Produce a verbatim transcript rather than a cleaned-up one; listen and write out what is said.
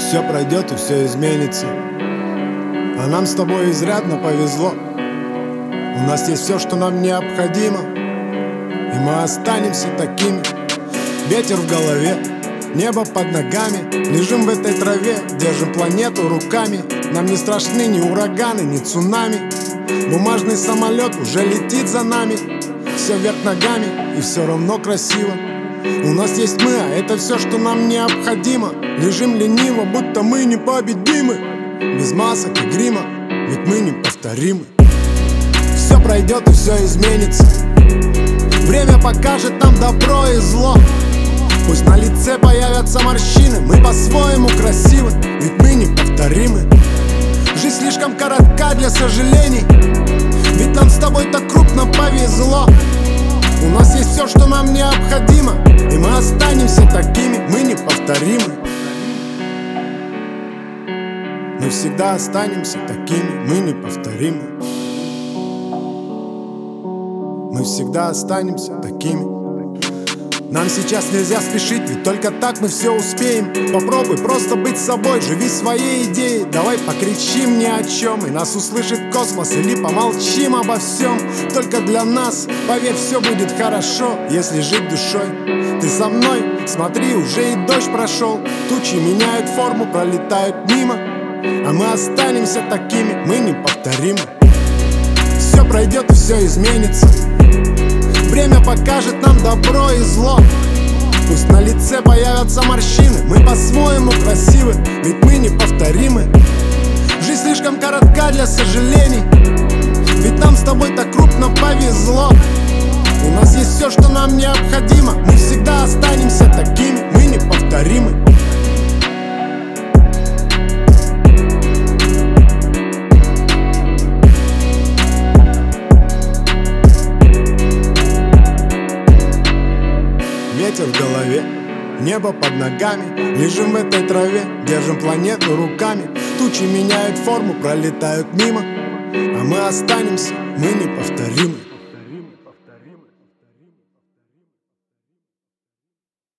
Все пройдет и все изменится, а нам с тобой изрядно повезло. У нас есть все, что нам необходимо, и мы останемся такими. Ветер в голове, небо под ногами. Лежим в этой траве, держим планету руками. Нам не страшны ни ураганы, ни цунами. Бумажный самолет уже летит за нами. Все вверх ногами, и все равно красиво. У нас есть мы, а это все, что нам необходимо. Лежим лениво, будто мы непобедимы. Без масок и грима, ведь мы неповторимы. Все пройдет и все изменится. Время покажет нам добро и зло. Пусть на лице появятся морщины, мы по-своему красивы, ведь мы неповторимы. Жизнь слишком коротка для сожалений, ведь нам с тобой так крупно повезло. У нас есть все, что нам необходимо, и мы останемся такими, мы неповторимы. Мы всегда останемся такими, мы неповторимы. Мы всегда останемся такими. Нам сейчас нельзя спешить, ведь только так мы все успеем. Попробуй просто быть собой, живи своей идеей. Давай покричим ни о чем, и нас услышит космос. Или помолчим обо всем, только для нас. Поверь, все будет хорошо, если жить душой. Ты со мной, смотри, уже и дождь прошел. Тучи меняют форму, пролетают мимо, а мы останемся такими, мы неповторимы. Все пройдет и все изменится. Время покажет нам добро и зло. Пусть на лице появятся морщины, мы по-своему красивы, ведь мы неповторимы. Жизнь слишком коротка для сожалений, ведь нам с тобой так крупно повезло. У нас есть все, что нам необходимо, мы всегда останемся такими, мы неповторимы. Ветер в голове, небо под ногами. Лежим в этой траве, держим планету руками. Тучи меняют форму, пролетают мимо, а мы останемся, мы неповторимы.